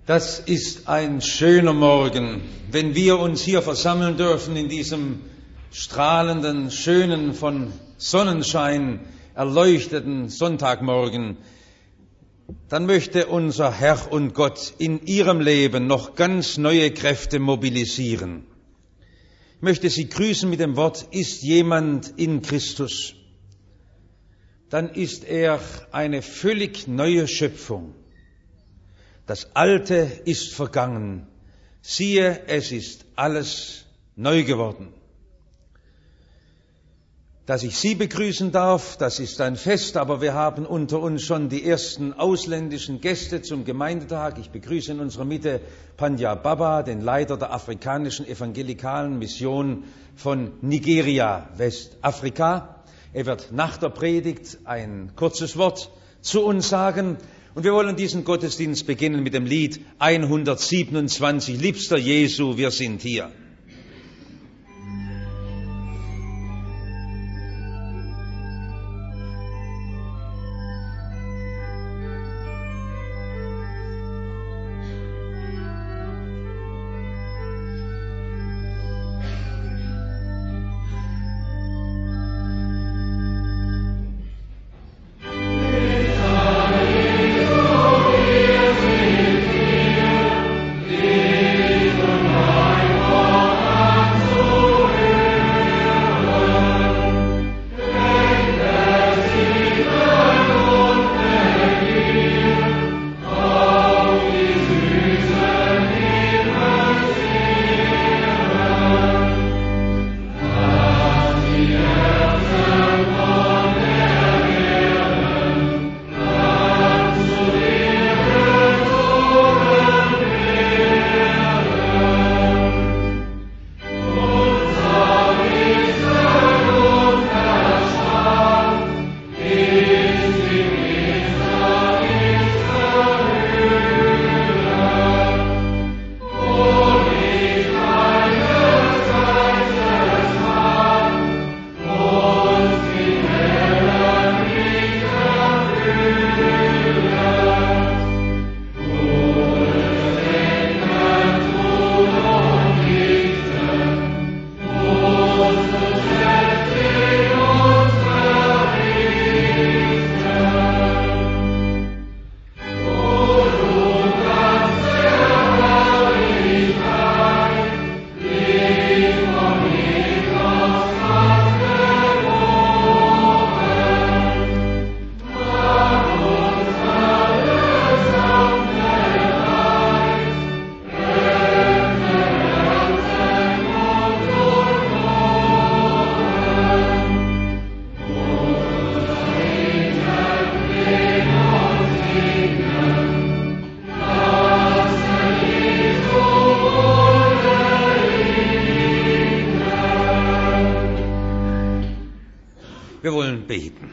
Das ist ein schöner Morgen, wenn wir uns hier versammeln dürfen in diesem strahlenden, schönen, von Sonnenschein erleuchteten Sonntagmorgen. Dann möchte unser Herr und Gott in Ihrem Leben noch ganz neue Kräfte mobilisieren. Ich möchte Sie grüßen mit dem Wort: Ist jemand in Christus, dann ist er eine völlig neue Schöpfung. Das Alte ist vergangen. Siehe, es ist alles neu geworden. Dass ich Sie begrüßen darf, das ist ein Fest, aber wir haben unter uns schon die ersten ausländischen Gäste zum Gemeindetag. Ich begrüße in unserer Mitte Panja Baba, den Leiter der afrikanischen evangelikalen Mission von Nigeria, Westafrika. Er wird nach der Predigt ein kurzes Wort zu uns sagen. Und wir wollen diesen Gottesdienst beginnen mit dem Lied 127, Liebster Jesu, wir sind hier. Wir wollen beten.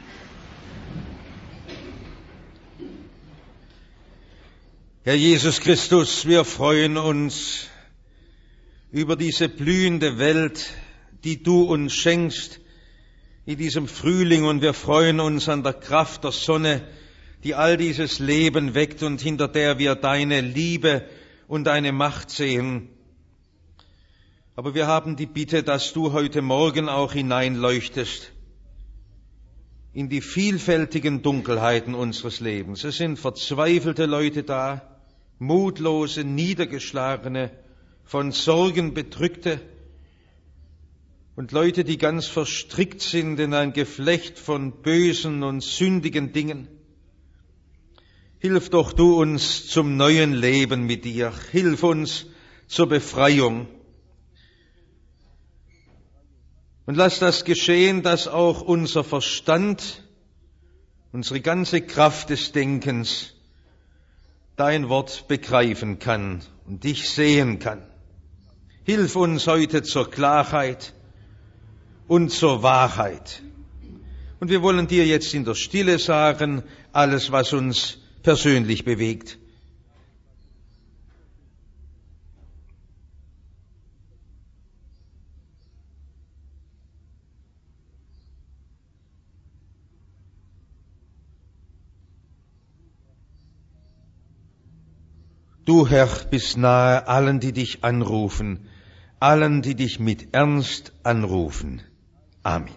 Herr Jesus Christus, wir freuen uns über diese blühende Welt, die du uns schenkst in diesem Frühling, und wir freuen uns an der Kraft der Sonne, die all dieses Leben weckt und hinter der wir deine Liebe und deine Macht sehen. Aber wir haben die Bitte, dass du heute Morgen auch hineinleuchtest in die vielfältigen Dunkelheiten unseres Lebens. Es sind verzweifelte Leute da, mutlose, niedergeschlagene, von Sorgen bedrückte und Leute, die ganz verstrickt sind in ein Geflecht von bösen und sündigen Dingen. Hilf doch du uns zum neuen Leben mit dir. Hilf uns zur Befreiung. Und lass das geschehen, dass auch unser Verstand, unsere ganze Kraft des Denkens dein Wort begreifen kann und dich sehen kann. Hilf uns heute zur Klarheit und zur Wahrheit. Und wir wollen dir jetzt in der Stille sagen, alles, was uns persönlich bewegt. Du, Herr, bist nahe allen, die dich anrufen, allen, die dich mit Ernst anrufen. Amen.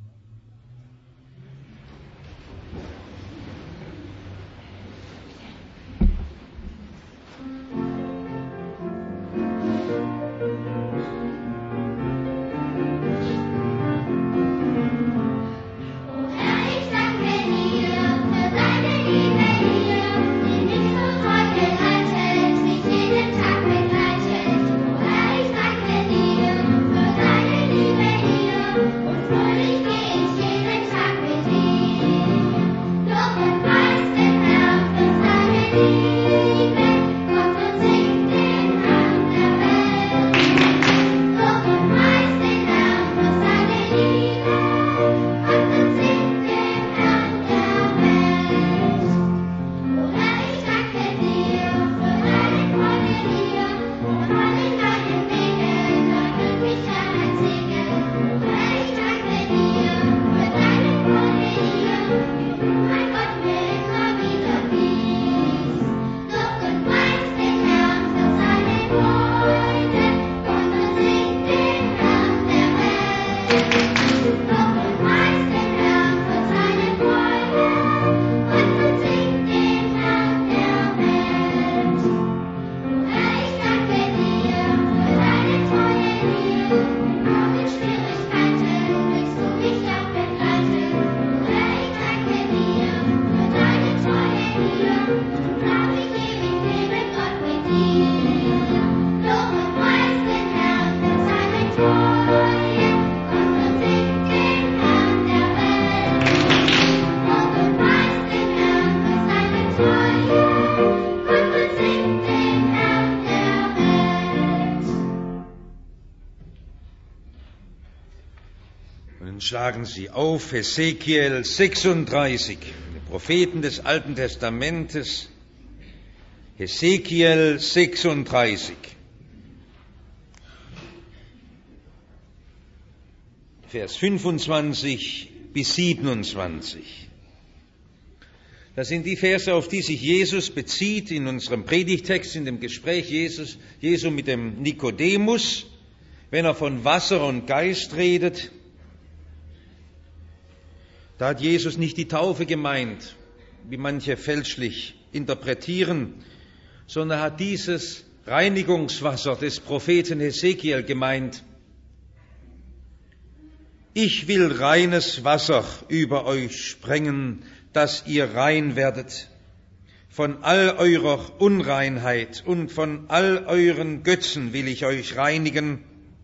Schlagen Sie auf Hesekiel 36, die Propheten des Alten Testamentes, Hesekiel 36. Vers 25 bis 27. Das sind die Verse, auf die sich Jesus bezieht in unserem Predigtext, in dem Gespräch Jesu mit dem Nikodemus, wenn er von Wasser und Geist redet. Da hat Jesus nicht die Taufe gemeint, wie manche fälschlich interpretieren, sondern hat dieses Reinigungswasser des Propheten Hesekiel gemeint. Ich will reines Wasser über euch sprengen, dass ihr rein werdet. Von all eurer Unreinheit und von all euren Götzen will ich euch reinigen.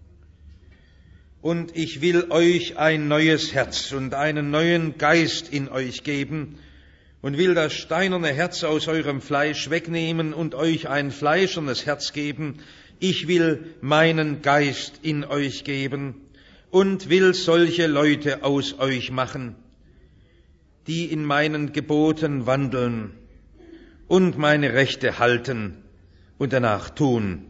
Und ich will euch ein neues Herz und einen neuen Geist in euch geben und will das steinerne Herz aus eurem Fleisch wegnehmen und euch ein fleischernes Herz geben. Ich will meinen Geist in euch geben und will solche Leute aus euch machen, die in meinen Geboten wandeln und meine Rechte halten und danach tun.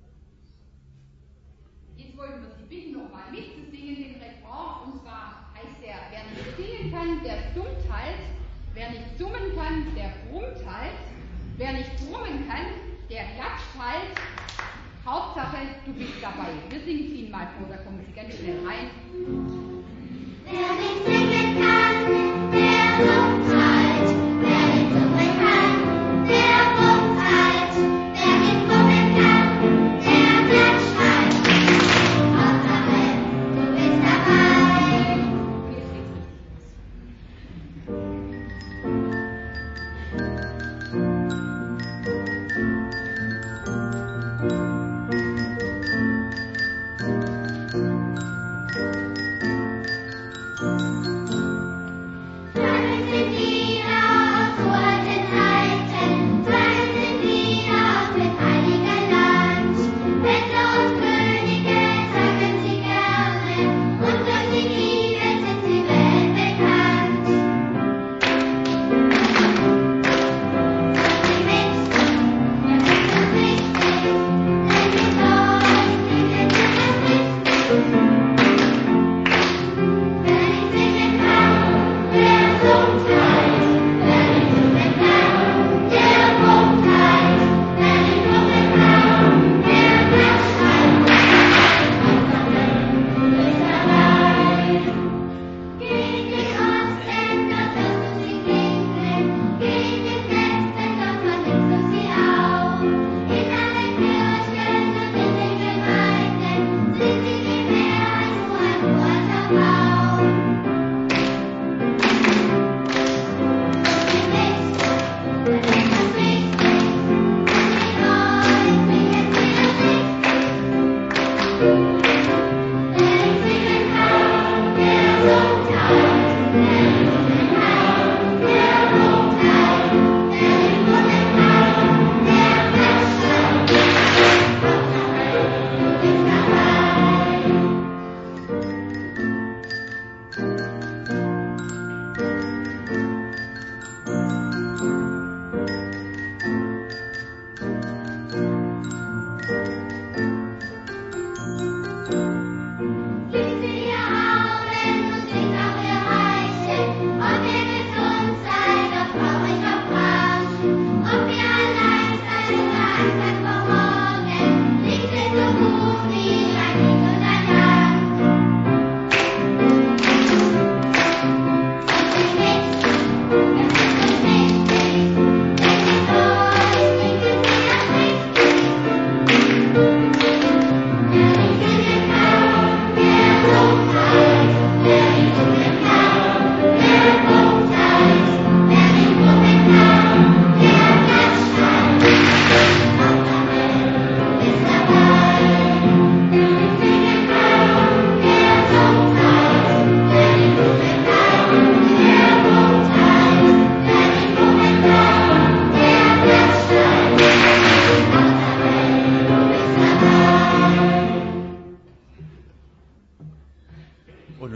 Wer nicht brummen kann, der klatscht halt. Hauptsache, du bist dabei. Wir singen es Ihnen mal vor, da kommen Sie ganz schnell rein. Wer nicht singen kann, der brummt halt. Wer nicht singen kann, der brummt halt. Wer nicht brummen kann, der klatscht halt. Hauptsache, du bist dabei.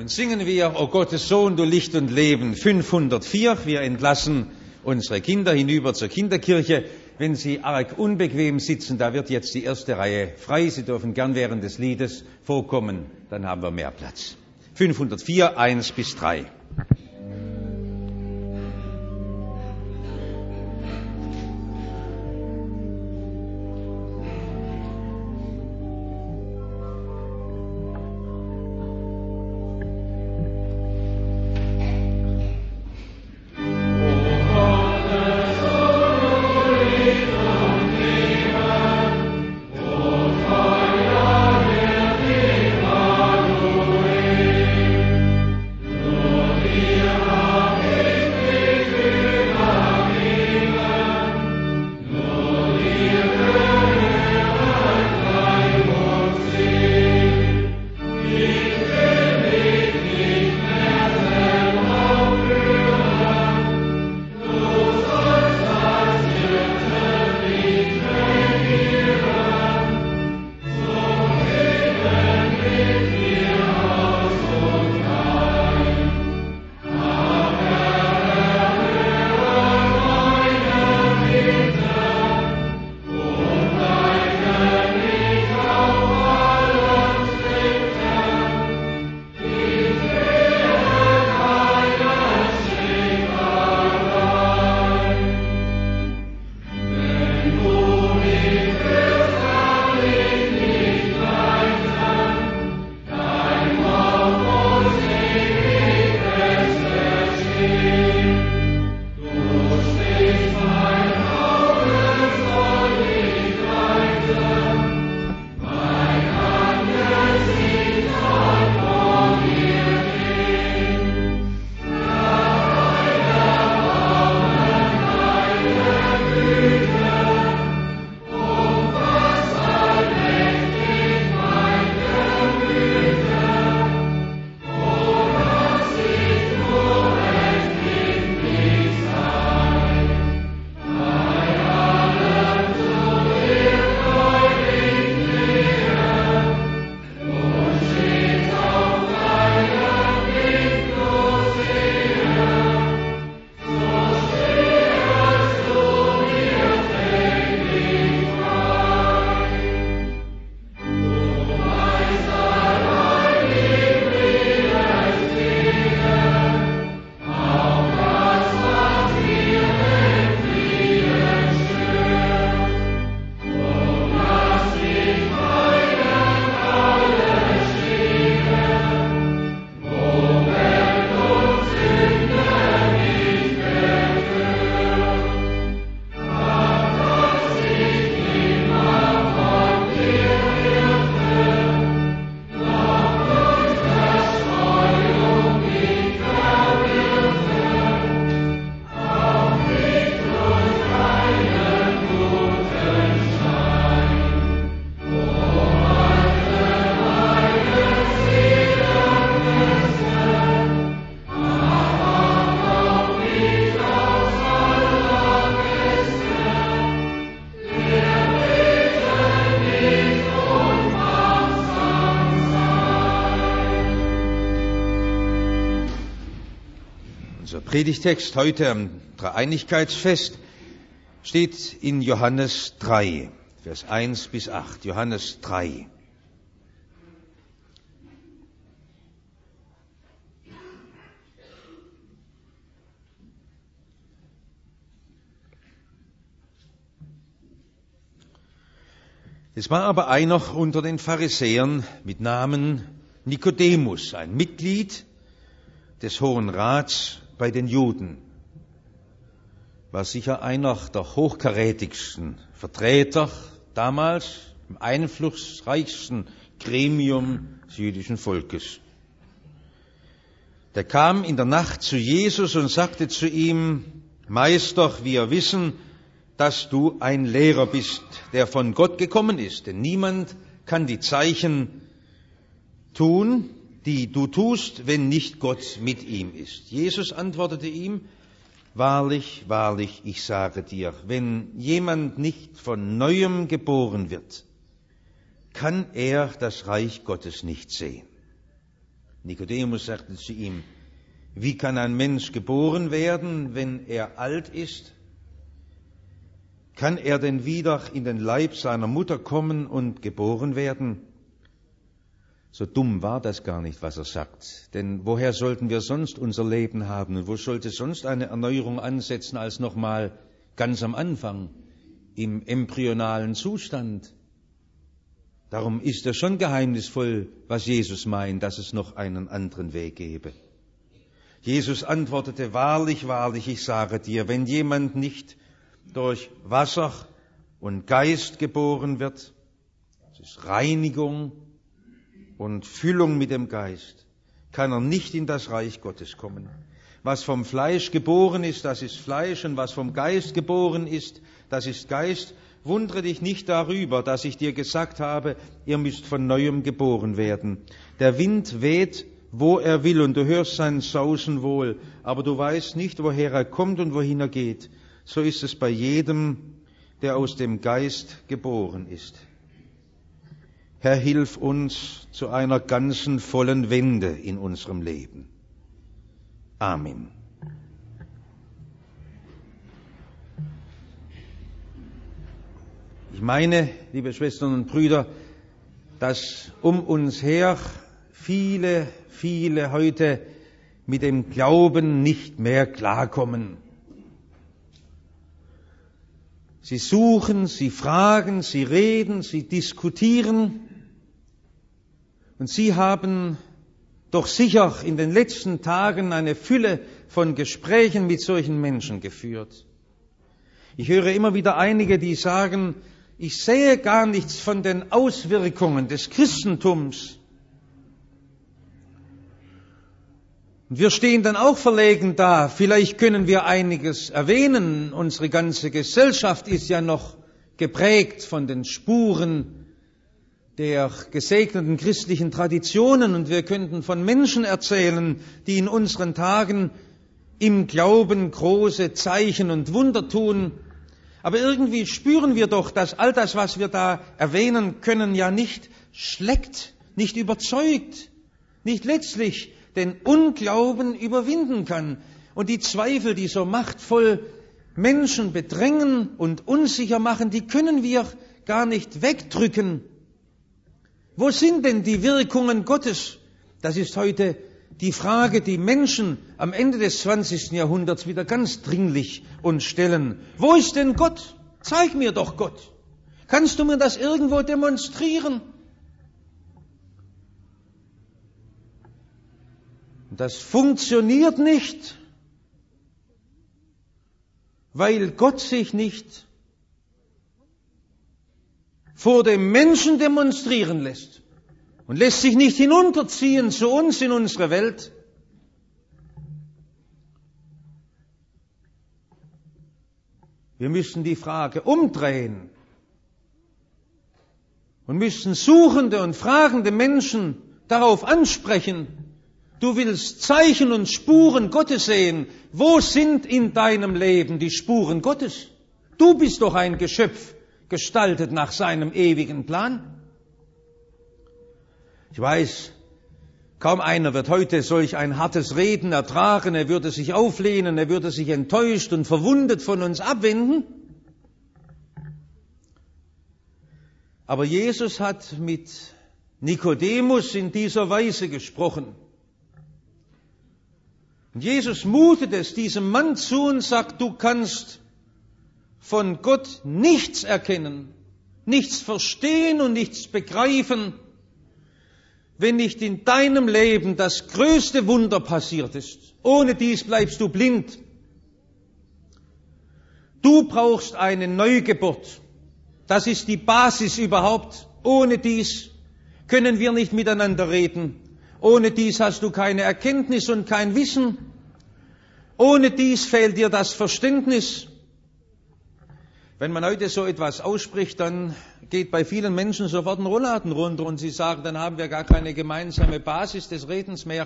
nun singen wir, O Gottes Sohn, du Licht und Leben, 504. Wir entlassen unsere Kinder hinüber zur Kinderkirche. Wenn Sie arg unbequem sitzen, da wird jetzt die erste Reihe frei. Sie dürfen gern während des Liedes vorkommen, dann haben wir mehr Platz. 504, 1 bis 3. Predigtext heute am Dreieinigkeitsfest steht in Johannes 3, Vers 1 bis 8. Johannes 3. Es war aber einer unter den Pharisäern mit Namen Nikodemus, ein Mitglied des Hohen Rats bei den Juden, war sicher einer der hochkarätigsten Vertreter damals im einflussreichsten Gremium des jüdischen Volkes. Der kam in der Nacht zu Jesus und sagte zu ihm: Meister, wir wissen, dass du ein Lehrer bist, der von Gott gekommen ist, denn niemand kann die Zeichen tun, die du tust, wenn nicht Gott mit ihm ist. Jesus antwortete ihm: Wahrlich, wahrlich, ich sage dir, wenn jemand nicht von Neuem geboren wird, kann er das Reich Gottes nicht sehen. Nikodemus sagte zu ihm: Wie kann ein Mensch geboren werden, wenn er alt ist? Kann er denn wieder in den Leib seiner Mutter kommen und geboren werden? So dumm war das gar nicht, was er sagt. Denn woher sollten wir sonst unser Leben haben? Und wo sollte sonst eine Erneuerung ansetzen als nochmal ganz am Anfang, im embryonalen Zustand? Darum ist es schon geheimnisvoll, was Jesus meint, dass es noch einen anderen Weg gebe. Jesus antwortete: Wahrlich, wahrlich, ich sage dir, wenn jemand nicht durch Wasser und Geist geboren wird, das ist Reinigung und Füllung mit dem Geist, kann er nicht in das Reich Gottes kommen. Was vom Fleisch geboren ist, das ist Fleisch, und was vom Geist geboren ist, das ist Geist. Wundere dich nicht darüber, dass ich dir gesagt habe, ihr müsst von Neuem geboren werden. Der Wind weht, wo er will, und du hörst sein Sausen wohl, aber du weißt nicht, woher er kommt und wohin er geht. So ist es bei jedem, der aus dem Geist geboren ist. Herr, hilf uns zu einer ganzen vollen Wende in unserem Leben. Amen. Ich meine, liebe Schwestern und Brüder, dass um uns her viele heute mit dem Glauben nicht mehr klarkommen. Sie suchen, sie fragen, sie reden, sie diskutieren. Und Sie haben doch sicher in den letzten Tagen eine Fülle von Gesprächen mit solchen Menschen geführt. Ich höre immer wieder einige, die sagen: Ich sehe gar nichts von den Auswirkungen des Christentums. Und wir stehen dann auch verlegen da. Vielleicht können wir einiges erwähnen. Unsere ganze Gesellschaft ist ja noch geprägt von den Spuren der gesegneten christlichen Traditionen, und wir könnten von Menschen erzählen, die in unseren Tagen im Glauben große Zeichen und Wunder tun. Aber irgendwie spüren wir doch, dass all das, was wir da erwähnen können, ja nicht schleckt, nicht überzeugt, nicht letztlich den Unglauben überwinden kann. Und die Zweifel, die so machtvoll Menschen bedrängen und unsicher machen, die können wir gar nicht wegdrücken. Wo sind denn die Wirkungen Gottes? Das ist heute die Frage, die Menschen am Ende des 20. Jahrhunderts wieder ganz dringlich uns stellen. Wo ist denn Gott? Zeig mir doch Gott. Kannst du mir das irgendwo demonstrieren? Das funktioniert nicht, weil Gott sich nicht vor dem Menschen demonstrieren lässt und lässt sich nicht hinunterziehen zu uns in unsere Welt. Wir müssen die Frage umdrehen und müssen suchende und fragende Menschen darauf ansprechen: Du willst Zeichen und Spuren Gottes sehen. Wo sind in deinem Leben die Spuren Gottes? Du bist doch ein Geschöpf, gestaltet nach seinem ewigen Plan. Ich weiß, kaum einer wird heute solch ein hartes Reden ertragen. Er würde sich auflehnen, er würde sich enttäuscht und verwundet von uns abwenden. Aber Jesus hat mit Nikodemus in dieser Weise gesprochen. Und Jesus mutet es diesem Mann zu und sagt: Du kannst von Gott nichts erkennen, nichts verstehen und nichts begreifen, wenn nicht in deinem Leben das größte Wunder passiert ist. Ohne dies bleibst du blind. Du brauchst eine Neugeburt. Das ist die Basis überhaupt. Ohne dies können wir nicht miteinander reden. Ohne dies hast du keine Erkenntnis und kein Wissen. Ohne dies fehlt dir das Verständnis. Wenn man heute so etwas ausspricht, dann geht bei vielen Menschen sofort ein Rollladen runter und sie sagen, dann haben wir gar keine gemeinsame Basis des Redens mehr.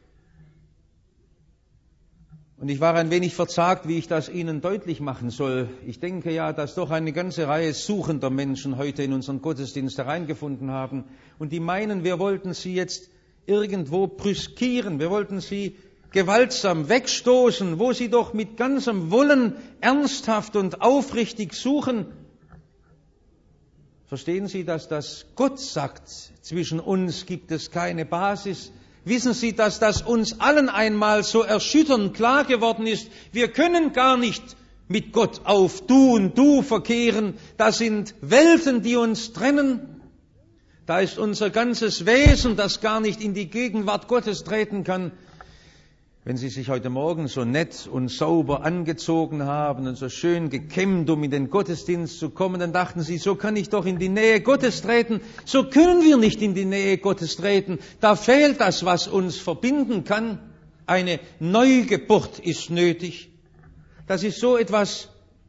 Und ich war ein wenig verzagt, wie ich das Ihnen deutlich machen soll. Ich denke ja, dass doch eine ganze Reihe suchender Menschen heute in unseren Gottesdienst hereingefunden haben und die meinen, wir wollten sie jetzt irgendwo brüskieren. Wir wollten sie gewaltsam wegstoßen, wo sie doch mit ganzem Wollen ernsthaft und aufrichtig suchen. Verstehen Sie, dass das Gott sagt, zwischen uns gibt es keine Basis? Wissen Sie, dass das uns allen einmal so erschütternd klar geworden ist? Wir können gar nicht mit Gott auf Du und Du verkehren. Das sind Welten, die uns trennen. Da ist unser ganzes Wesen, das gar nicht in die Gegenwart Gottes treten kann. Wenn Sie sich heute Morgen so nett und sauber angezogen haben und so schön gekämmt, um in den Gottesdienst zu kommen, dann dachten Sie, so kann ich doch in die Nähe Gottes treten. So können wir nicht in die Nähe Gottes treten. Da fehlt das, was uns verbinden kann. Eine Neugeburt ist nötig. Das ist so etwas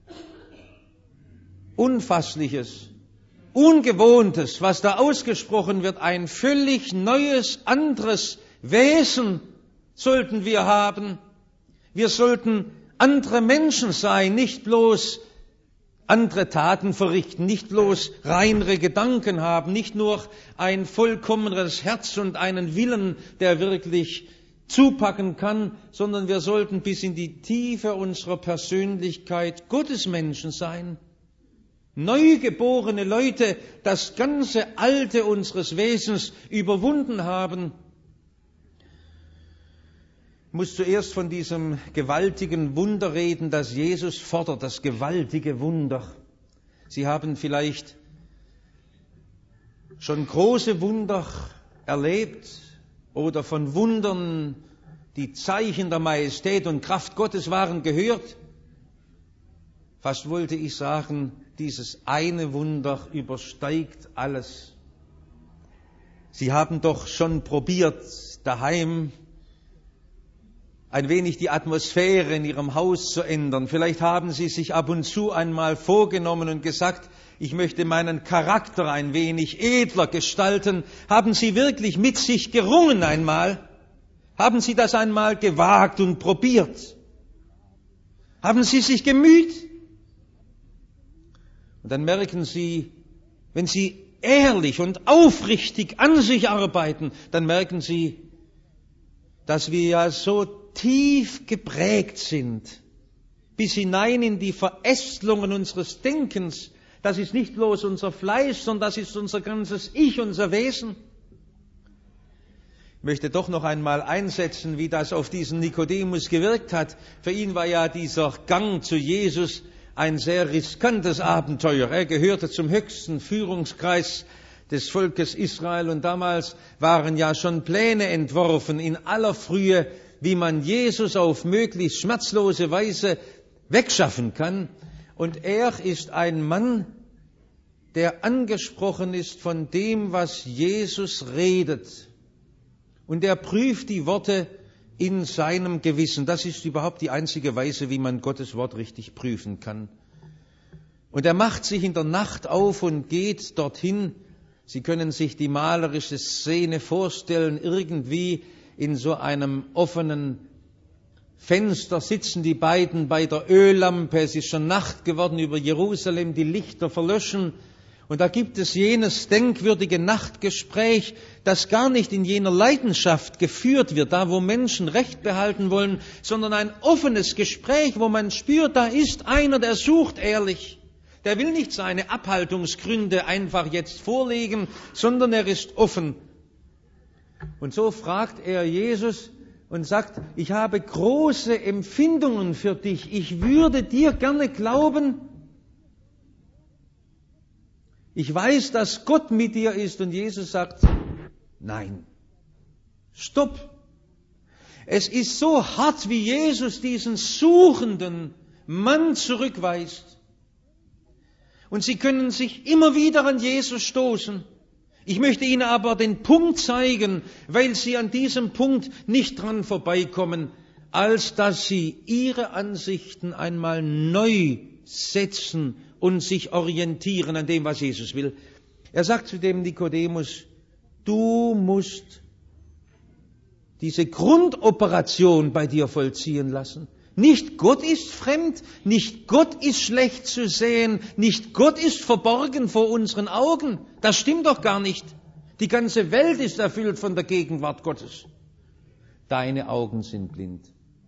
Unfassliches, Ungewohntes, was da ausgesprochen wird. Ein völlig neues, anderes Wesen sollten wir haben. Wir sollten andere Menschen sein, nicht bloß andere Taten verrichten, nicht bloß reinere Gedanken haben, nicht nur ein vollkommeneres Herz und einen Willen, der wirklich zupacken kann, sondern wir sollten bis in die Tiefe unserer Persönlichkeit Gottesmenschen sein. Neugeborene Leute, das ganze Alte unseres Wesens überwunden haben. Ich muss zuerst von diesem gewaltigen Wunder reden, das Jesus fordert, das gewaltige Wunder. Sie haben vielleicht schon große Wunder erlebt oder von Wundern, die Zeichen der Majestät und Kraft Gottes waren, gehört. Fast wollte ich sagen, dieses eine Wunder übersteigt alles. Sie haben doch schon probiert, daheim ein wenig die Atmosphäre in Ihrem Haus zu ändern. Vielleicht haben Sie sich ab und zu einmal vorgenommen und gesagt, ich möchte meinen Charakter ein wenig edler gestalten. Haben Sie wirklich mit sich gerungen einmal? Haben Sie das einmal gewagt und probiert? Haben Sie sich gemüht? Und dann merken Sie, wenn Sie ehrlich und aufrichtig an sich arbeiten, dann merken Sie, dass wir ja so tief geprägt sind, bis hinein in die Verästelungen unseres Denkens. Das ist nicht bloß unser Fleisch, sondern das ist unser ganzes Ich, unser Wesen. Ich möchte doch noch einmal einsetzen, wie das auf diesen Nikodemus gewirkt hat. Für ihn war ja dieser Gang zu Jesus ein sehr riskantes Abenteuer. Er gehörte zum höchsten Führungskreis des Volkes Israel und damals waren ja schon Pläne entworfen in aller Frühe, wie man Jesus auf möglichst schmerzlose Weise wegschaffen kann. Und er ist ein Mann, der angesprochen ist von dem, was Jesus redet. Und er prüft die Worte in seinem Gewissen. Das ist überhaupt die einzige Weise, wie man Gottes Wort richtig prüfen kann. Und er macht sich in der Nacht auf und geht dorthin. Sie können sich die malerische Szene vorstellen, irgendwie in so einem offenen Fenster sitzen die beiden bei der Öllampe. Es ist schon Nacht geworden über Jerusalem, die Lichter verlöschen. Und da gibt es jenes denkwürdige Nachtgespräch, das gar nicht in jener Leidenschaft geführt wird, da wo Menschen Recht behalten wollen, sondern ein offenes Gespräch, wo man spürt, da ist einer, der sucht ehrlich. Der will nicht seine Abhaltungsgründe einfach jetzt vorlegen, sondern er ist offen. Und so fragt er Jesus und sagt, ich habe große Empfindungen für dich. Ich würde dir gerne glauben. Ich weiß, dass Gott mit dir ist. Und Jesus sagt, nein, stopp. Es ist so hart, wie Jesus diesen suchenden Mann zurückweist. Und Sie können sich immer wieder an Jesus stoßen. Ich möchte Ihnen aber den Punkt zeigen, weil Sie an diesem Punkt nicht dran vorbeikommen, als dass Sie Ihre Ansichten einmal neu setzen und sich orientieren an dem, was Jesus will. Er sagt zu dem Nikodemus, du musst diese Grundoperation bei dir vollziehen lassen. Nicht Gott ist fremd, nicht Gott ist schlecht zu sehen, nicht Gott ist verborgen vor unseren Augen. Das stimmt doch gar nicht. Die ganze Welt ist erfüllt von der Gegenwart Gottes. Deine Augen sind blind.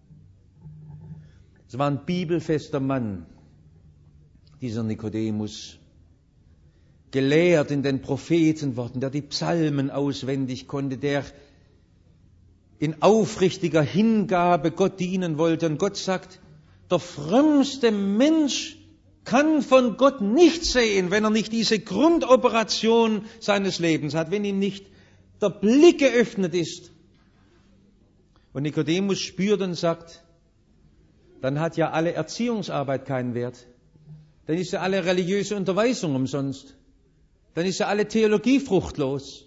Es war ein bibelfester Mann, dieser Nikodemus, gelehrt in den Prophetenworten, der die Psalmen auswendig konnte, der in aufrichtiger Hingabe Gott dienen wollte. Und Gott sagt, der frömmste Mensch kann von Gott nichts sehen, wenn er nicht diese Grundoperation seines Lebens hat, wenn ihm nicht der Blick geöffnet ist. Und Nikodemus spürt und sagt, dann hat ja alle Erziehungsarbeit keinen Wert. Dann ist ja alle religiöse Unterweisung umsonst. Dann ist ja alle Theologie fruchtlos.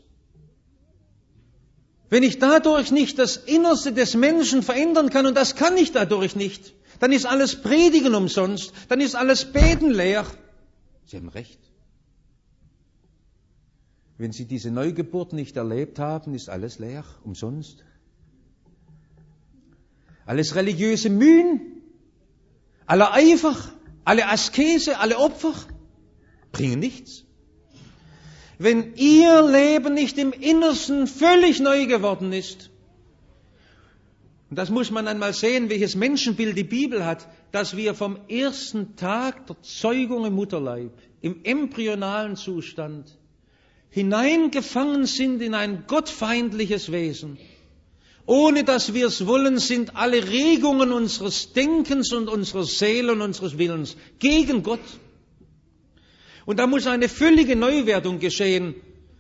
Wenn ich dadurch nicht das Innerste des Menschen verändern kann, und das kann ich dadurch nicht, dann ist alles Predigen umsonst, dann ist alles Beten leer. Sie haben recht. Wenn Sie diese Neugeburt nicht erlebt haben, ist alles leer, umsonst. Alles religiöse Mühen, aller Eifer, alle Askese, alle Opfer bringen nichts. Wenn Ihr Leben nicht im Innersten völlig neu geworden ist, und das muss man einmal sehen, welches Menschenbild die Bibel hat, dass wir vom ersten Tag der Zeugung im Mutterleib, im embryonalen Zustand, hineingefangen sind in ein gottfeindliches Wesen. Ohne dass wir es wollen, sind alle Regungen unseres Denkens und unserer Seele und unseres Willens gegen Gott. Und da muss eine völlige Neuwertung geschehen.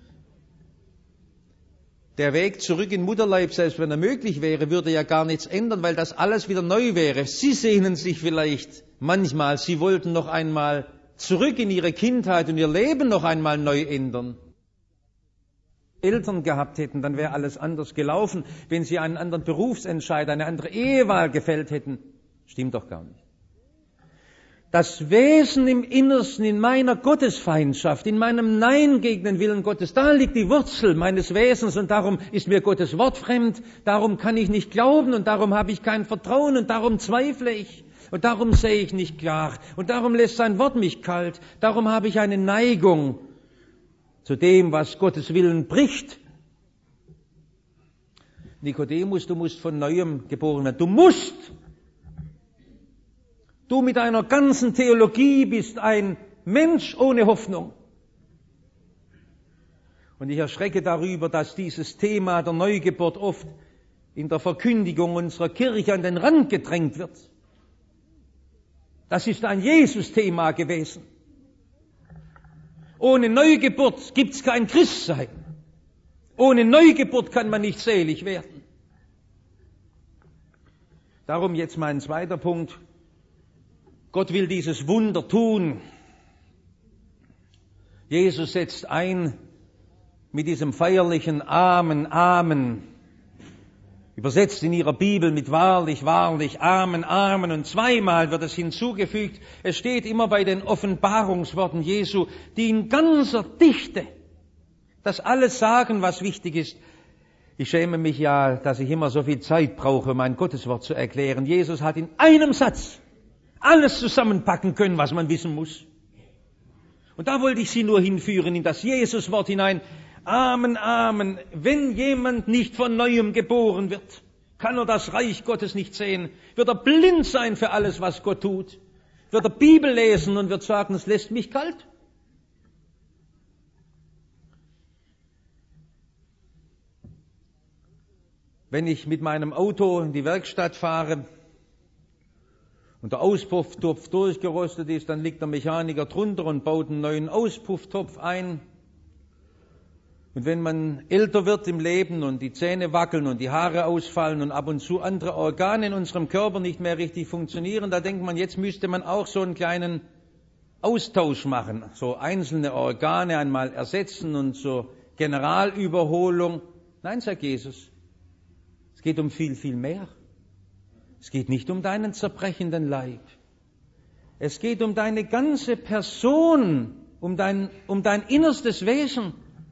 Der Weg zurück in Mutterleib, selbst wenn er möglich wäre, würde ja gar nichts ändern, weil das alles wieder neu wäre. Sie sehnen sich vielleicht manchmal, Sie wollten noch einmal zurück in Ihre Kindheit und Ihr Leben noch einmal neu ändern. Eltern gehabt hätten, dann wäre alles anders gelaufen, wenn Sie einen anderen Berufsentscheid, eine andere Ehewahl gefällt hätten. Stimmt doch gar nicht. Das Wesen im Innersten, in meiner Gottesfeindschaft, in meinem Nein gegen den Willen Gottes, da liegt die Wurzel meines Wesens und darum ist mir Gottes Wort fremd, darum kann ich nicht glauben und darum habe ich kein Vertrauen und darum zweifle ich und darum sehe ich nicht klar und darum lässt sein Wort mich kalt, darum habe ich eine Neigung zu dem, was Gottes Willen bricht. Nikodemus, du musst von Neuem geboren werden. Du musst! Du mit deiner ganzen Theologie bist ein Mensch ohne Hoffnung. Und ich erschrecke darüber, dass dieses Thema der Neugeburt oft in der Verkündigung unserer Kirche an den Rand gedrängt wird. Das ist ein Jesus-Thema gewesen. Ohne Neugeburt gibt's kein Christsein. Ohne Neugeburt kann man nicht selig werden. Darum jetzt mein zweiter Punkt. Gott will dieses Wunder tun. Jesus setzt ein mit diesem feierlichen Amen, Amen. Übersetzt in Ihrer Bibel mit wahrlich, wahrlich, Amen, Amen. Und zweimal wird es hinzugefügt. Es steht immer bei den Offenbarungsworten Jesu, die in ganzer Dichte das alles sagen, was wichtig ist. Ich schäme mich ja, dass ich immer so viel Zeit brauche, um ein Gotteswort zu erklären. Jesus hat in einem Satz alles zusammenpacken können, was man wissen muss. Und da wollte ich Sie nur hinführen in das Jesuswort hinein. Amen, Amen. Wenn jemand nicht von Neuem geboren wird, kann er das Reich Gottes nicht sehen. Wird er blind sein für alles, was Gott tut. Wird er Bibel lesen und wird sagen, es lässt mich kalt. Wenn ich mit meinem Auto in die Werkstatt fahre und der Auspufftopf durchgerostet ist, dann liegt der Mechaniker drunter und baut einen neuen Auspufftopf ein. Und wenn man älter wird im Leben und die Zähne wackeln und die Haare ausfallen und ab und zu andere Organe in unserem Körper nicht mehr richtig funktionieren, da denkt man, jetzt müsste man auch so einen kleinen Austausch machen, so einzelne Organe einmal ersetzen und so Generalüberholung. Nein, sagt Jesus, es geht um viel, viel mehr. Es geht nicht um deinen zerbrechenden Leib. Es geht um deine ganze Person, um dein innerstes Wesen.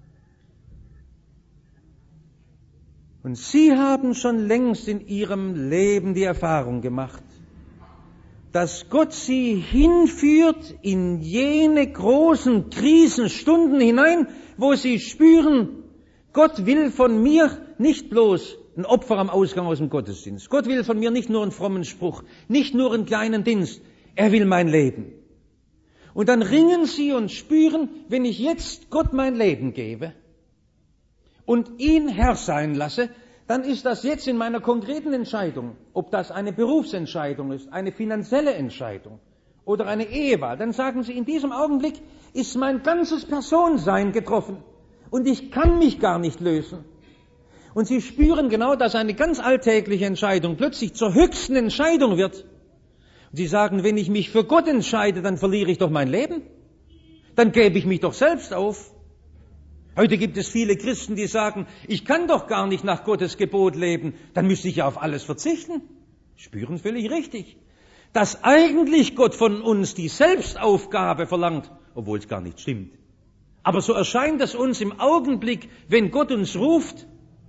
Und Sie haben schon längst in Ihrem Leben die Erfahrung gemacht, dass Gott Sie hinführt in jene großen Krisenstunden hinein, wo Sie spüren, Gott will von mir nicht bloß ein Opfer am Ausgang aus dem Gottesdienst. Gott will von mir nicht nur einen frommen Spruch, nicht nur einen kleinen Dienst. Er will mein Leben. Und dann ringen sie und spüren, wenn ich jetzt Gott mein Leben gebe und ihn Herr sein lasse, dann ist das jetzt in meiner konkreten Entscheidung, ob das eine Berufsentscheidung ist, eine finanzielle Entscheidung oder eine Ehewahl, dann sagen sie, in diesem Augenblick ist mein ganzes Personsein getroffen und ich kann mich gar nicht lösen. Und sie spüren genau, dass eine ganz alltägliche Entscheidung plötzlich zur höchsten Entscheidung wird. Und sie sagen, wenn ich mich für Gott entscheide, dann verliere ich doch mein Leben. Dann gebe ich mich doch selbst auf. Heute gibt es viele Christen, die sagen, ich kann doch gar nicht nach Gottes Gebot leben, dann müsste ich ja auf alles verzichten. Spüren völlig richtig, dass eigentlich Gott von uns die Selbstaufgabe verlangt, obwohl es gar nicht stimmt. Aber so erscheint es uns im Augenblick, wenn Gott uns ruft,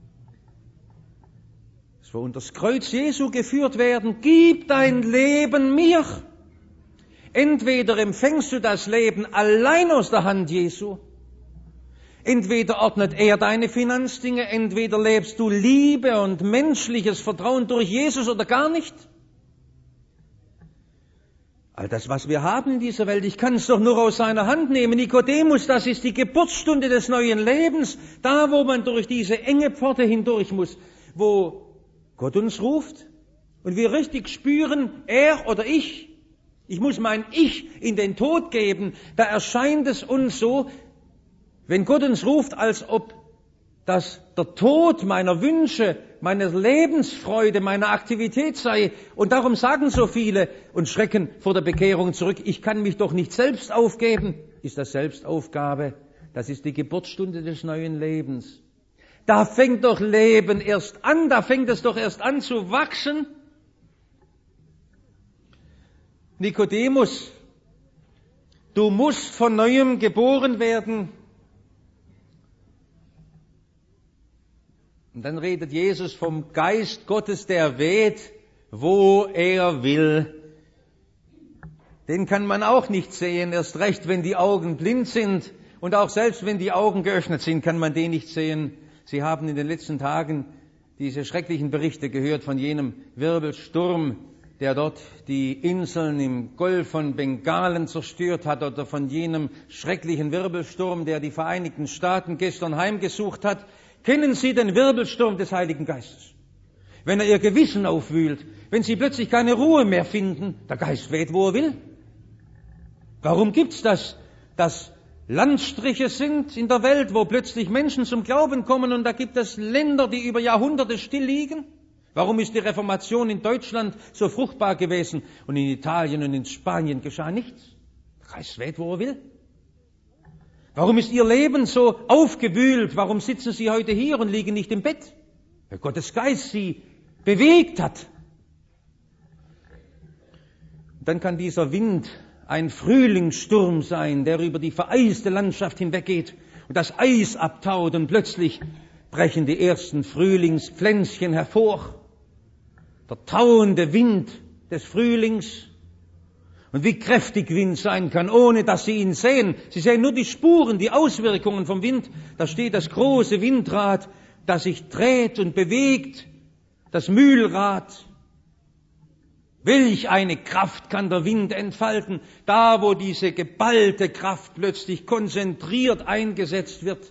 dass wir unter das Kreuz Jesu geführt werden, gib dein Leben mir. Entweder empfängst du das Leben allein aus der Hand Jesu, entweder ordnet er deine Finanzdinge, entweder lebst du Liebe und menschliches Vertrauen durch Jesus oder gar nicht. All das, was wir haben in dieser Welt, ich kann es doch nur aus seiner Hand nehmen. Nikodemus, das ist die Geburtsstunde des neuen Lebens, da wo man durch diese enge Pforte hindurch muss, wo Gott uns ruft und wir richtig spüren, er oder ich muss mein Ich in den Tod geben, da erscheint es uns so, wenn Gott uns ruft, als ob das der Tod meiner Wünsche, meiner Lebensfreude, meiner Aktivität sei. Und darum sagen so viele und schrecken vor der Bekehrung zurück, ich kann mich doch nicht selbst aufgeben. Ist das Selbstaufgabe? Das ist die Geburtsstunde des neuen Lebens. Da fängt doch Leben erst an, da fängt es doch erst an zu wachsen. Nikodemus, du musst von Neuem geboren werden. Und dann redet Jesus vom Geist Gottes, der weht, wo er will. Den kann man auch nicht sehen, erst recht, wenn die Augen blind sind. Und auch selbst wenn die Augen geöffnet sind, kann man den nicht sehen. Sie haben in den letzten Tagen diese schrecklichen Berichte gehört von jenem Wirbelsturm, der dort die Inseln im Golf von Bengalen zerstört hat, oder von jenem schrecklichen Wirbelsturm, der die Vereinigten Staaten gestern heimgesucht hat. Kennen Sie den Wirbelsturm des Heiligen Geistes? Wenn er Ihr Gewissen aufwühlt, wenn Sie plötzlich keine Ruhe mehr finden, der Geist weht, wo er will. Warum gibt's das? Dass Landstriche sind in der Welt, wo plötzlich Menschen zum Glauben kommen, und da gibt es Länder, die über Jahrhunderte still liegen. Warum ist die Reformation in Deutschland so fruchtbar gewesen und in Italien und in Spanien geschah nichts? Der Geist weht, wo er will. Warum ist Ihr Leben so aufgewühlt? Warum sitzen Sie heute hier und liegen nicht im Bett? Weil Gottes Geist Sie bewegt hat. Dann kann dieser Wind ein Frühlingssturm sein, der über die vereiste Landschaft hinweggeht und das Eis abtaut, und plötzlich brechen die ersten Frühlingspflänzchen hervor. Der tauende Wind des Frühlings. Und wie kräftig Wind sein kann, ohne dass Sie ihn sehen. Sie sehen nur die Spuren, die Auswirkungen vom Wind. Da steht das große Windrad, das sich dreht und bewegt, das Mühlrad. Welch eine Kraft kann der Wind entfalten, da wo diese geballte Kraft plötzlich konzentriert eingesetzt wird.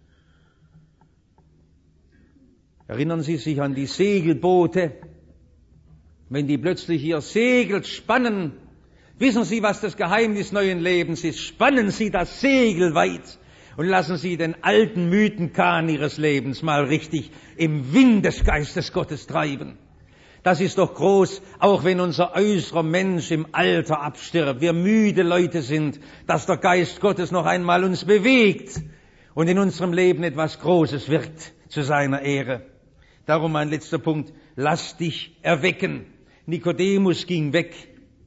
Erinnern Sie sich an die Segelboote, wenn die plötzlich ihr Segel spannen. Wissen Sie, was das Geheimnis neuen Lebens ist? Spannen Sie das Segel weit und lassen Sie den alten Mythenkahn Ihres Lebens mal richtig im Wind des Geistes Gottes treiben. Das ist doch groß, auch wenn unser äußerer Mensch im Alter abstirbt, wir müde Leute sind, dass der Geist Gottes noch einmal uns bewegt und in unserem Leben etwas Großes wirkt zu seiner Ehre. Darum mein letzter Punkt, lass dich erwecken. Nikodemus ging weg.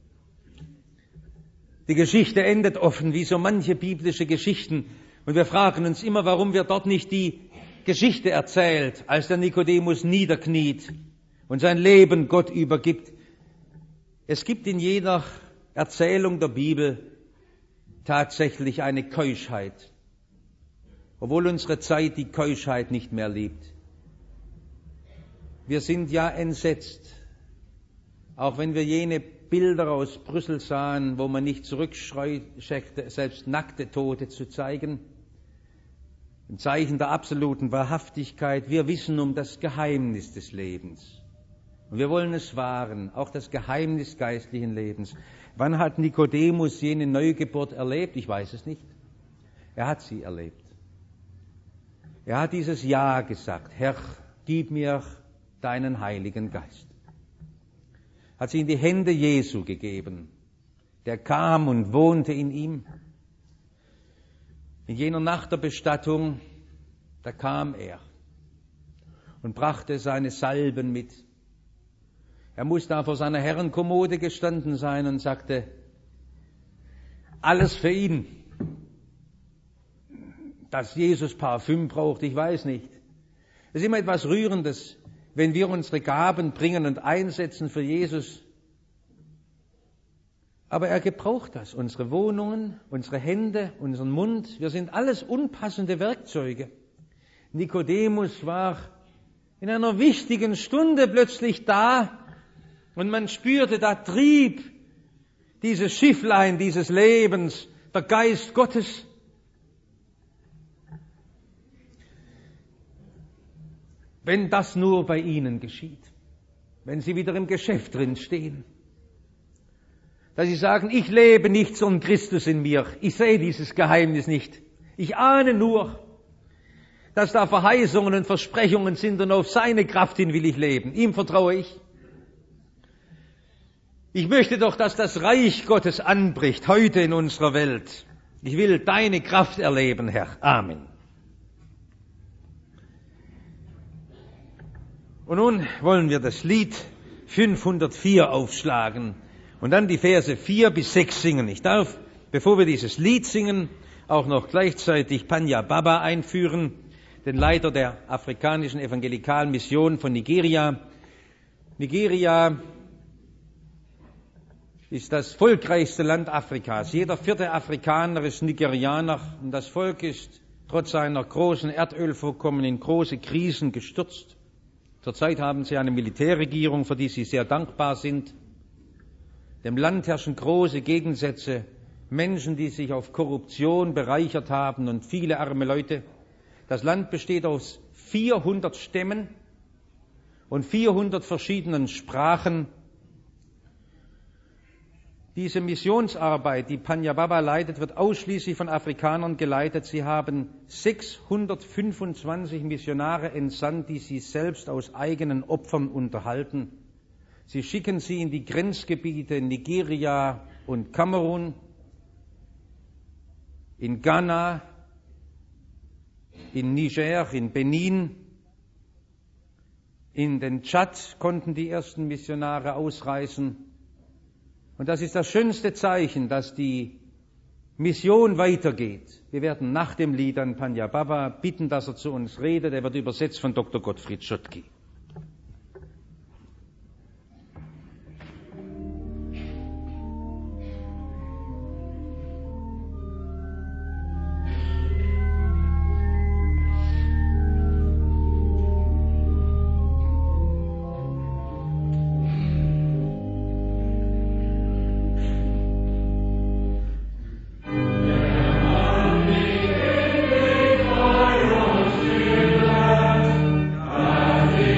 Die Geschichte endet offen, wie so manche biblische Geschichten. Und wir fragen uns immer, warum wird dort nicht die Geschichte erzählt, als der Nikodemus niederkniet und sein Leben Gott übergibt. Es gibt in jeder Erzählung der Bibel tatsächlich eine Keuschheit. obwohl unsere Zeit die Keuschheit nicht mehr liebt. Wir sind ja entsetzt, auch wenn wir jene Bilder aus Brüssel sahen, wo man nicht zurückschreckte, selbst nackte Tote zu zeigen. Ein Zeichen der absoluten Wahrhaftigkeit. Wir wissen um das Geheimnis des Lebens. Und wir wollen es wahren, auch das Geheimnis geistlichen Lebens. Wann hat Nikodemus jene Neugeburt erlebt? Ich weiß es nicht. Er hat sie erlebt. Er hat dieses Ja gesagt. Herr, gib mir deinen Heiligen Geist. Hat sie in die Hände Jesu gegeben. Der kam und wohnte in ihm. In jener Nacht der Bestattung, da kam er und brachte seine Salben mit. Er muss da vor seiner Herrenkommode gestanden sein und sagte, alles für ihn. Dass Jesus Parfüm braucht, ich weiß nicht. Es ist immer etwas Rührendes, wenn wir unsere Gaben bringen und einsetzen für Jesus. Aber er gebraucht das, unsere Wohnungen, unsere Hände, unseren Mund. Wir sind alles unpassende Werkzeuge. Nikodemus war in einer wichtigen Stunde plötzlich da und man spürte, da trieb dieses Schifflein dieses Lebens, der Geist Gottes. Wenn das nur bei Ihnen geschieht, wenn Sie wieder im Geschäft drin stehen, dass Sie sagen, ich lebe nicht so ein Christus in mir, ich sehe dieses Geheimnis nicht, ich ahne nur, dass da Verheißungen und Versprechungen sind und auf seine Kraft hin will ich leben, ihm vertraue ich. Ich möchte doch, dass das Reich Gottes anbricht, heute in unserer Welt. Ich will deine Kraft erleben, Herr. Amen. Und nun wollen wir das Lied 504 aufschlagen und dann die Verse 4 bis 6 singen. Ich darf, bevor wir dieses Lied singen, auch noch gleichzeitig Panya Baba einführen, den Leiter der afrikanischen evangelikalen Mission von Nigeria. Nigeria ist das volkreichste Land Afrikas. Jeder 4. Afrikaner ist Nigerianer und das Volk ist trotz seiner großen Erdölvorkommen in große Krisen gestürzt. Zurzeit haben sie eine Militärregierung, für die sie sehr dankbar sind. Dem Land herrschen große Gegensätze, Menschen, die sich auf Korruption bereichert haben und viele arme Leute. Das Land besteht aus 400 Stämmen und 400 verschiedenen Sprachen. Diese Missionsarbeit, die Panya Baba leitet, wird ausschließlich von Afrikanern geleitet. Sie haben 625 Missionare entsandt, die sie selbst aus eigenen Opfern unterhalten. Sie schicken sie in die Grenzgebiete Nigeria und Kamerun, in Ghana, in Niger, in Benin, in den Tschad konnten die ersten Missionare ausreisen. Und das ist das schönste Zeichen, dass die Mission weitergeht. Wir werden nach dem Lied an Panya Baba bitten, dass er zu uns redet. Er wird übersetzt von Dr. Gottfried Schottky. Amen.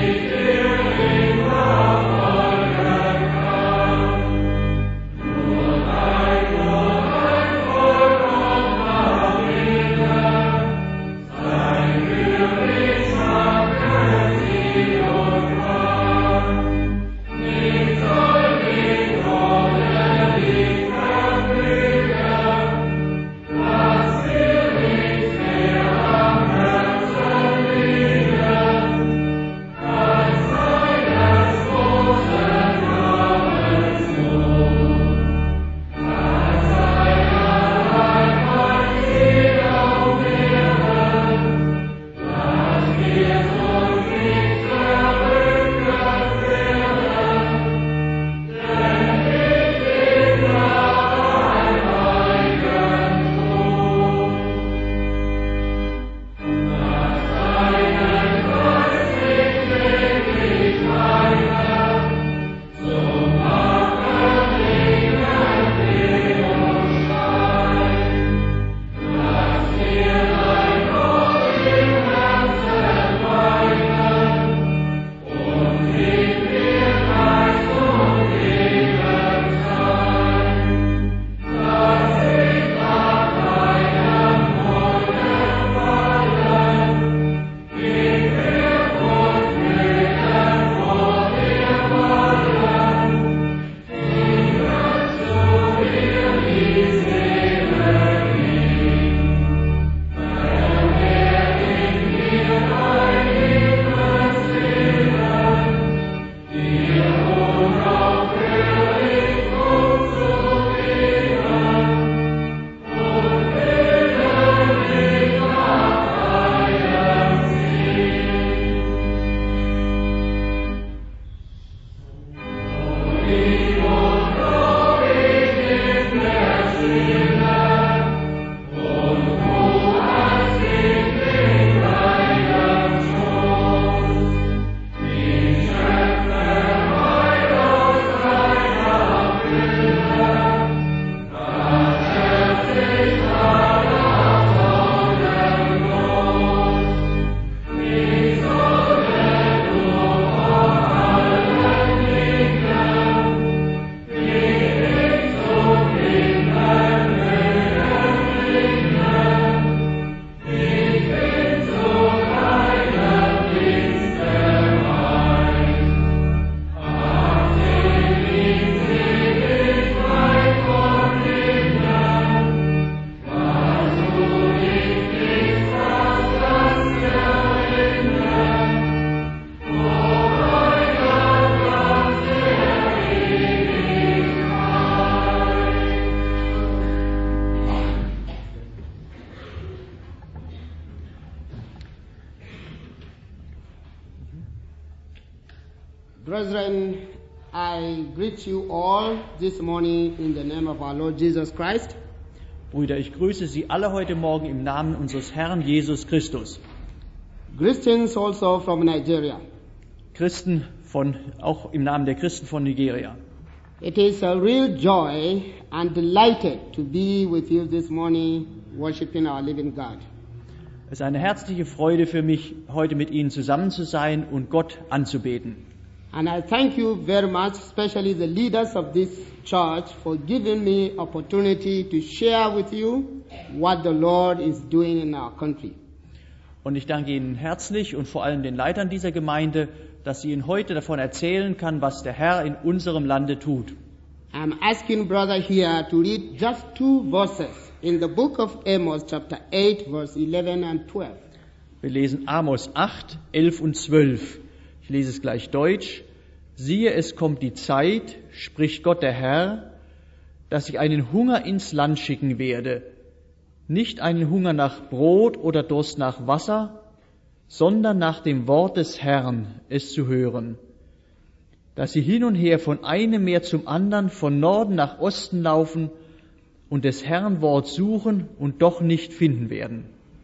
Brethren, I greet you all this morning in the name of our Lord Jesus Christ. Brüder, ich grüße Sie alle heute Morgen im Namen unseres Herrn Jesus Christus. Christians also from Nigeria. Christen auch im Namen der Christen von Nigeria. It is a real joy and delighted to be with you this morning, worshiping our living God. Es ist eine herzliche Freude für mich, heute mit Ihnen zusammen zu sein und Gott anzubeten. And I thank you very much, especially the leaders of this church, for giving me opportunity to share with you what the Lord is doing in our country. Und ich danke Ihnen herzlich und vor allem den Leitern dieser Gemeinde, dass sie Ihnen heute davon erzählen kann, was der Herr in unserem Lande tut. I'm asking brother here to read just 2 verses in the book of Amos, chapter 8, verse 11 and 12. Wir lesen Amos 8, 11 und 12. Ich lese es gleich deutsch. Siehe, es kommt die Zeit, spricht Gott der Herr, dass ich einen Hunger ins Land schicken werde. Nicht einen Hunger nach Brot oder Durst nach Wasser, sondern nach dem Wort des Herrn, es zu hören. Dass sie hin und her von einem Meer zum anderen, von Norden nach Osten laufen und des Herrn Wort suchen und doch nicht finden werden.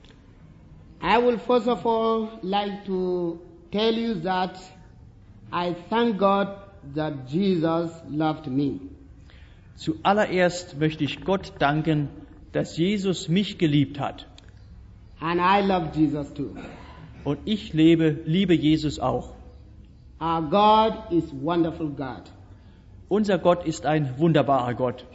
I will first of all like to tell you that I thank God that Jesus loved me. Zuallererst möchte ich Gott danken, dass Jesus mich geliebt hat. And I love Jesus too. Und ich liebe Jesus auch. Our God is wonderful God. Unser Gott ist ein wunderbarer Gott.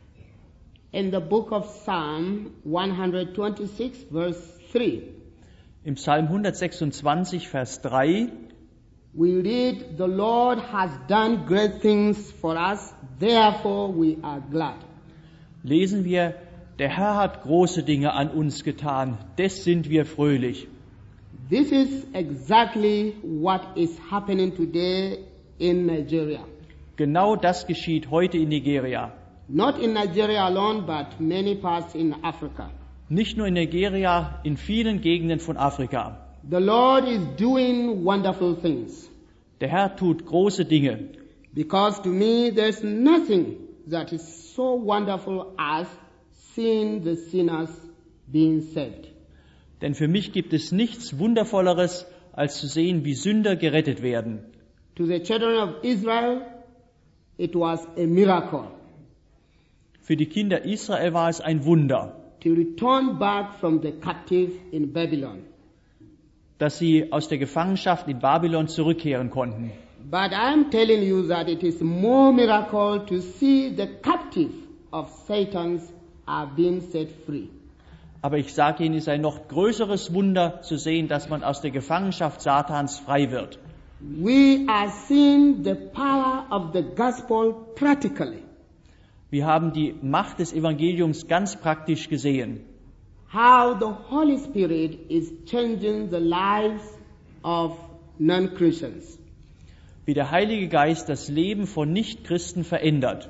In the book of Psalm 126, verse 3, Im Psalm 126, Vers 3, we read, "The Lord has done great things for us, therefore we are glad." lesen wir, der Herr hat große Dinge an uns getan, des sind wir fröhlich. This is exactly what is happening today in Nigeria. Genau das geschieht heute in Nigeria. Not in Nigeria alone, but many parts in Africa. Nicht nur in Nigeria, in vielen Gegenden von Afrika. The Lord is doing wonderful things. Der Herr tut große Dinge. Because to me, there's nothing that is so wonderful as seeing the sinners being saved. Denn für mich gibt es nichts Wundervolleres, als zu sehen, wie Sünder gerettet werden. To the children of Israel, it was a miracle Für die Kinder Israel war es ein Wunder, to return back from the captive in Babylon. dass sie aus der Gefangenschaft in Babylon zurückkehren konnten. But I'm telling you that it is more miracle to see the captive of Satan are being set free. Aber ich sage Ihnen, es ist ein noch größeres Wunder zu sehen, dass man aus der Gefangenschaft Satans frei wird. We are seeing the power of the gospel practically. Wir haben die Macht des Evangeliums ganz praktisch gesehen. How the Holy Spirit is changing the lives of non-Christians. Wie der Heilige Geist das Leben von Nichtchristen verändert.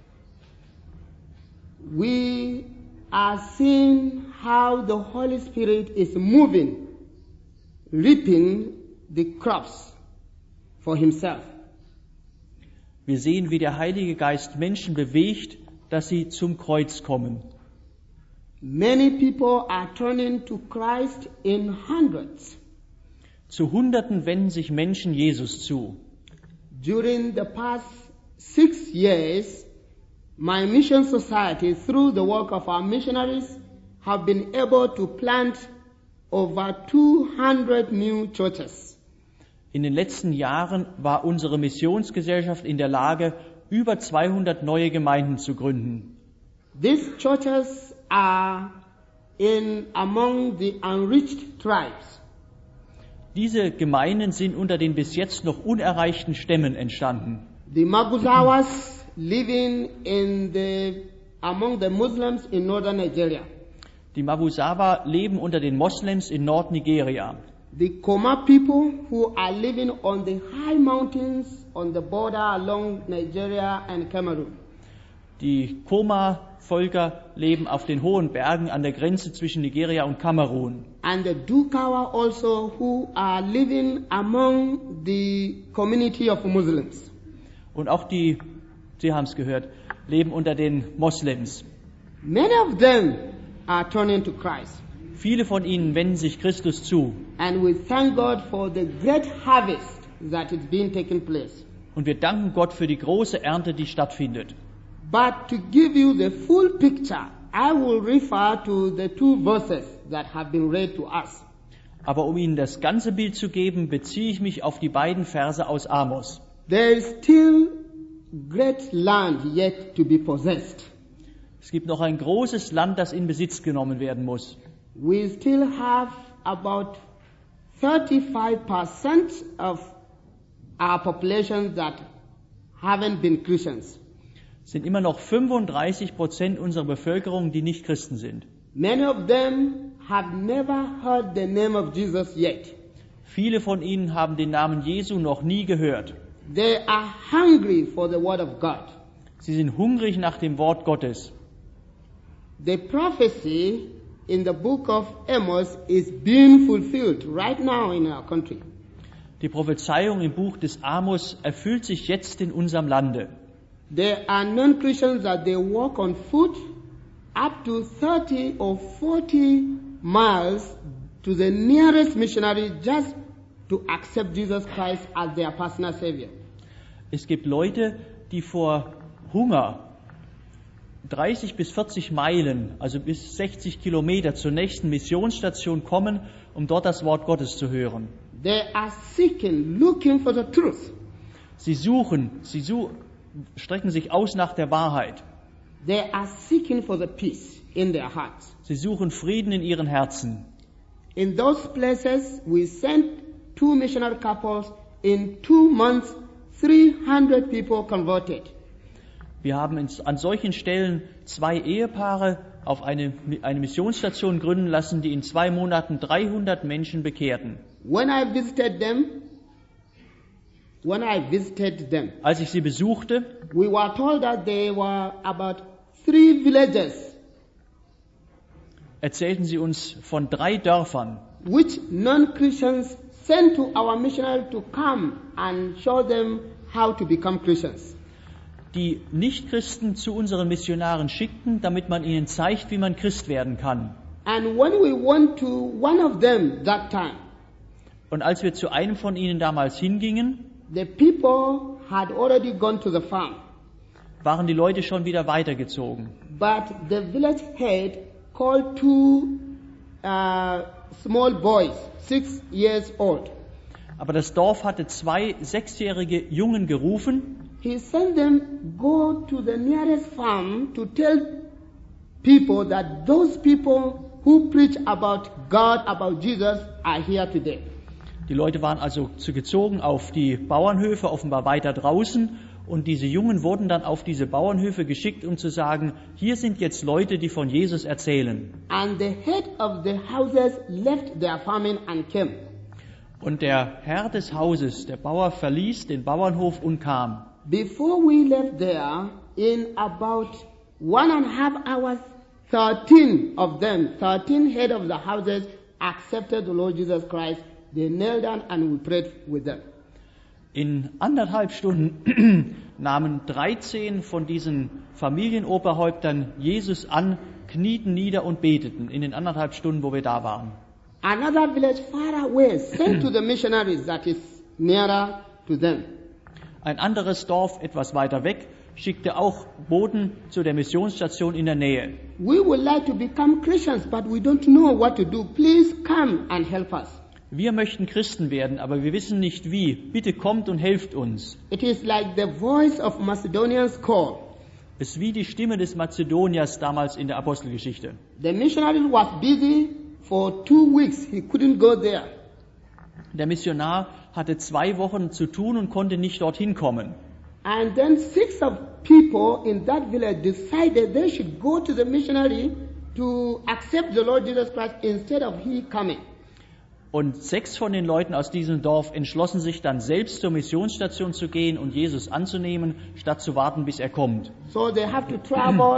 We are seeing how the Holy Spirit is moving, reaping the crops for himself. Wir sehen, wie der Heilige Geist Menschen bewegt, dass sie zum Kreuz kommen. Many people are turning to Christ in hundreds. Zu Hunderten wenden sich Menschen Jesus zu. During the past 6 years, my mission society, through the work of our missionaries, have been able to plant over 200 new churches. In den letzten Jahren war unsere Missionsgesellschaft in der Lage, über 200 neue Gemeinden zu gründen. These churches are among the unreached tribes. Diese Gemeinden sind unter den bis jetzt noch unerreichten Stämmen entstanden. The Maguzawas living among the Muslims in northern Nigeria. Die Mabusawa leben unter den Moslems in Nordnigeria. The Koma people who are living on the high mountains on the border along Nigeria and Cameroon. Die Koma Völker leben auf den hohen Bergen an der Grenze zwischen Nigeria und Kamerun. And the Dukawa also, who are living among the community of Muslims. Und auch die, Sie haben es gehört, leben unter den Moslems. Many of them are turning to Christ. Viele von ihnen wenden sich Christus zu. And we thank God for the great harvest that is being taken place. Und wir danken Gott für die große Ernte, die stattfindet. But to give you the full picture, I will refer to the 2 verses that have been read to us. Aber um Ihnen das ganze Bild zu geben, beziehe ich mich auf die beiden Verse aus Amos. There is still great land yet to be possessed. Es gibt noch ein großes Land, das in Besitz genommen werden muss. We still have about 35% of our population that haven't been Christians. Es sind immer noch 35% unserer Bevölkerung, die nicht Christen sind. Many of them have never heard the name of Jesus yet. Viele von ihnen haben den Namen Jesu noch nie gehört. They are hungry for the word of God. Sie sind hungrig nach dem Wort Gottes. The prophecy in the book of Amos is being fulfilled right now in our country. Die Prophezeiung im Buch des Amos erfüllt sich jetzt in unserem Lande. There are non-Christians that they walk on foot up to 30 or 40 miles to the nearest missionary just to accept Jesus Christ as their personal Savior. Es gibt Leute, die vor Hunger 30 bis 40 Meilen, also bis 60 Kilometer zur nächsten Missionsstation kommen, um dort das Wort Gottes zu hören. They are seeking, looking for the truth. Sie strecken sich aus nach der Wahrheit. They are seeking for the peace in their hearts. Sie suchen Frieden in ihren Herzen. In those places, we sent 2 missionary couples. In 2 months, 300 people converted. Wir haben an solchen Stellen 2 Ehepaare auf eine Missionsstation gründen lassen, die in 2 Monaten 300 Menschen bekehrten. Als ich sie besuchte, we were told that there were about 3 villages. Erzählten sie uns von 3 Dörfern, which non-Christians sent to our missionary to come and show them how to become Christians. Die Nichtchristen zu unseren Missionaren schickten, damit man ihnen zeigt, wie man Christ werden kann. And when we went to one of them that time, und als wir zu einem von ihnen damals hingingen, the people had already gone to the farm. Waren die Leute schon wieder weitergezogen. But the village head called 2 small boys, 6 years old. Aber das Dorf hatte 2 6-jährige Jungen gerufen. He sent them go to the nearest farm to tell people that those people who preach about God, about Jesus, are here today. Die Leute waren also gezogen auf die Bauernhöfe, offenbar weiter draußen. Und diese Jungen wurden dann auf diese Bauernhöfe geschickt, um zu sagen, hier sind jetzt Leute, die von Jesus erzählen. And the head of the houses left their farming and came. Und der Herr des Hauses, der Bauer, verließ den Bauernhof und kam. Before we left there, in about 1.5 hours, 13 of them, 13 head of the houses, accepted the Lord Jesus Christ. They knelt down and we prayed with them. In 1,5 Stunden nahmen 13 von diesen Familienoberhäuptern Jesus an, knieten nieder und beteten in den 1,5 Stunden, wo wir da waren. Another village far away sent to the missionaries that is nearer to them. Ein anderes Dorf etwas weiter weg schickte auch Boten zu der Missionsstation in der Nähe. We would like to become Christians, but we don't know what to do. Please come and help us. Wir möchten Christen werden, aber wir wissen nicht wie. Bitte kommt und helft uns. It is like the voice of Macedonians call. Es ist wie die Stimme des Mazedoniers damals in der Apostelgeschichte. The missionary was busy for 2 weeks. He couldn't go there. Der Missionar hatte 2 Wochen zu tun und konnte nicht dorthin kommen. And then 6 of people in that village decided they should go to the missionary to accept the Lord Jesus Christ instead of he coming. Und 6 von den Leuten aus diesem Dorf entschlossen sich dann selbst zur Missionsstation zu gehen und Jesus anzunehmen, statt zu warten, bis er kommt. So they have to travel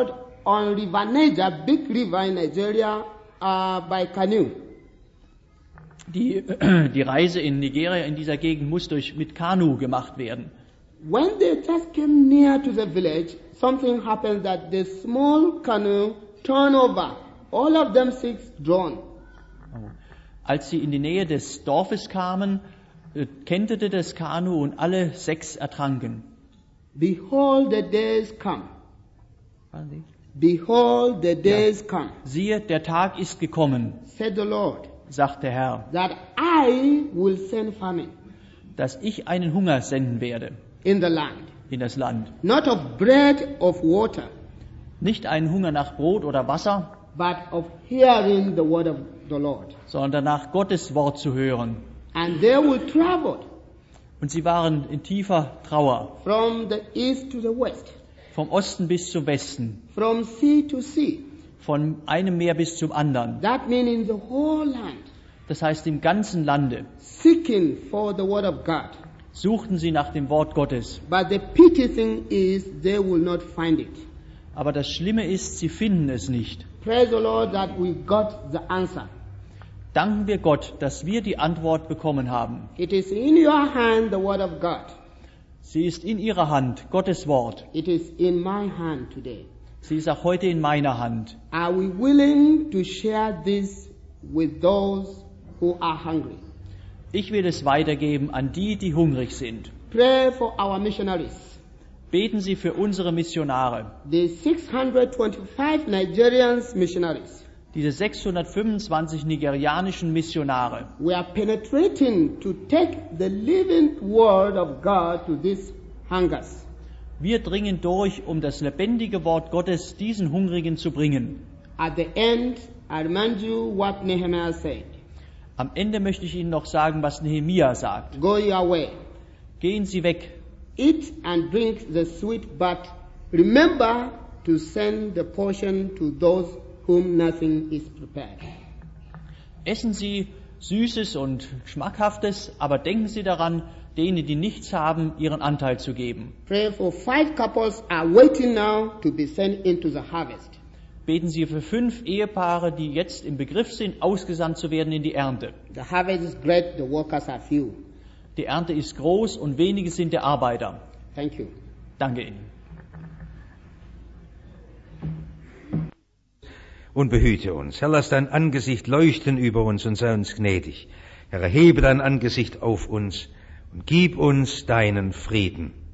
on River Niger, big river in Nigeria, by canoe. Die Reise in Nigeria, in dieser Gegend, muss mit Kanu gemacht werden. When they just came near to the village, something happened that the small canoe turned over. All of them 6 drowned. Als sie in die Nähe des Dorfes kamen, kenterte das Kanu und alle 6 ertranken. Behold, the days come. Behold, the days come, Siehe, der Tag ist gekommen, said the Lord, sagt der Herr, that I will send famine dass ich einen Hunger senden werde in the land, in das Land. not of bread, of water, Nicht einen Hunger nach Brot oder Wasser, but of hearing the word of the Lord. sondern nach Gottes Wort zu hören. And they will travel Und sie waren in tiefer Trauer, from the east to the west, vom Osten bis zum Westen, from sea to sea. von einem Meer bis zum anderen. That means in the whole land, Das heißt, im ganzen Lande seeking for the word of God. suchten sie nach dem Wort Gottes. But the pity thing is they will not find it. Aber das Schlimme ist, sie finden es nicht. Praise the Lord that we got the answer. Danken wir Gott, dass wir die Antwort bekommen haben. It is in your hand, the word of God. Sie ist in ihrer Hand, Gottes Wort. It is in my hand today. Sie ist auch heute in meiner Hand. Are we willing to share this with those who are hungry? Ich will es weitergeben an die, die hungrig sind. Pray for our missionaries. Beten Sie für unsere Missionare, The 625 Nigerian missionaries diese 625 nigerianischen Missionare. we are penetrating to take the living word of God to these hungers. Wir dringen durch, um das lebendige Wort Gottes diesen Hungrigen zu bringen. At the end, I remind you what Nehemiah said. Am Ende möchte ich Ihnen noch sagen, was Nehemia sagt. Go your way. Gehen Sie weg, Eat and drink the sweet, but remember to send the portion to those whom nothing is prepared. essen Sie Süßes und Schmackhaftes, aber denken Sie daran, denen, die nichts haben, ihren Anteil zu geben. Pray for 5 couples are waiting now to be sent into the harvest. Beten Sie für 5 Ehepaare, die jetzt im Begriff sind, ausgesandt zu werden in die Ernte. The harvest is great, the workers are few. Die Ernte ist groß und wenige sind der Arbeiter. Thank you. Danke Ihnen. Und behüte uns. Herr, lass dein Angesicht leuchten über uns und sei uns gnädig. Herr, erhebe dein Angesicht auf uns und gib uns deinen Frieden.